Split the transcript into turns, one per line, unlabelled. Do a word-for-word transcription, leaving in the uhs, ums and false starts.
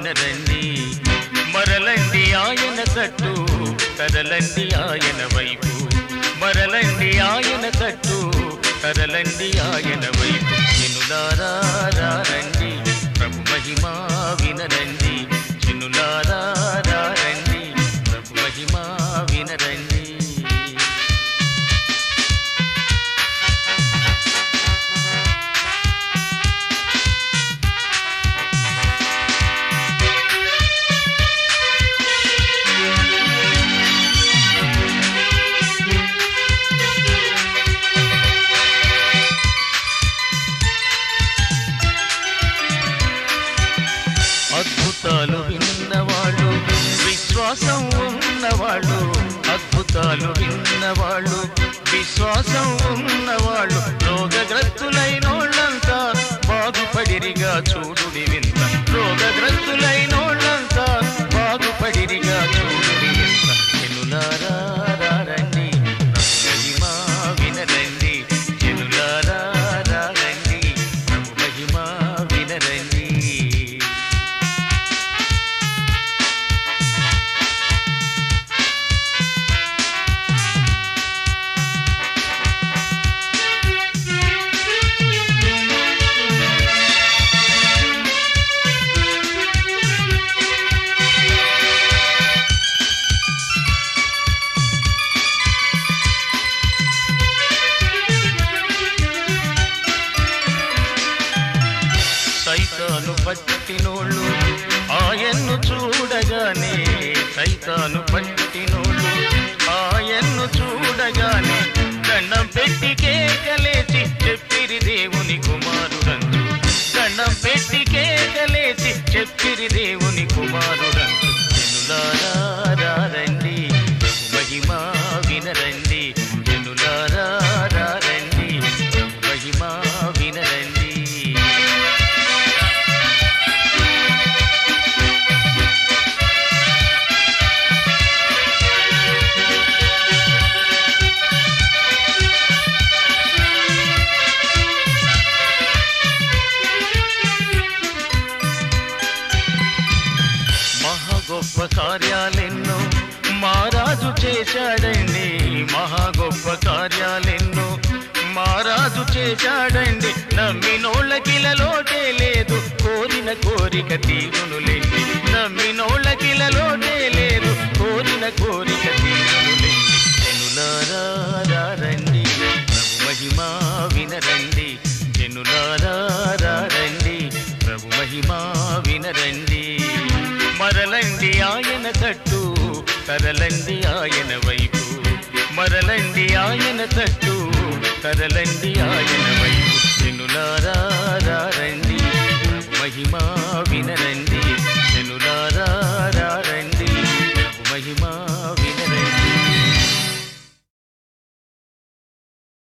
వినరండి మరలండి ఆయన తట్టు కదలండి ఆయన వైపు మరలండి ఆయన తట్టు కదలండి ఆయన వైపు చినులారా రండి ప్రభు మహిమా వినరండి చినులారా రండి ప్రభు మహిమా వినరండి అద్భుతాలు విన్నవాళ్ళు విశ్వాసం ఉన్నవాళ్ళు అద్భుతాలు విన్నవాళ్ళు విశ్వాసం ఉన్నవాళ్ళు రోగగ్రస్తులైనోళ్ళంతా బాగుపడిరిగా చూడుడి వింత రోగగ్రస్తులైనోళ్ళంతా బాగుపడిరిగా చూడుడి వింత చెనులారా రండి మహిమా వినరండి చెనులారా రండి ప్రభు మహిమా వినరండి సైతాను పట్టినోళ్ళు ఆయన్ను చూడగానే సైతాను పట్టినోళ్ళు ఆయన్ను చూడగానే దండం పెట్టి కేకలేచి చెప్పిరి దేవుని కుమారుడంచు దండం పెట్టి కేకలేచి చెప్పిరి దేవుని కుమారుడంచు చెనులారా రండి ప్రభు మహిమా వినరండి చెనులారా రండి ప్రభు మహిమా వినరండి గొప్ప కార్యాలెన్నో మారాజు చేశాడండి మహా గొప్ప కార్యాలెన్నో మారాజు చేశాడండి నమ్మినోళ్ళకిలలోటే లేదు కోరిన కోరిక తీరునులేండి నమ్మినోళ్ళకిలలోటే లేదు కోరిన కోరిక తీరునులేండి చెనులారా రండి ప్రభు మహిమా వినరండి చెనులారా రండి ప్రభు మహిమా వినరండి మరలండి ఆయన తట్టు కదలండి ఆయన వైపు మరలండి ఆయన తట్టు కదలండి ఆయన వైపు చెనులారా రండి మహిమా వినరండి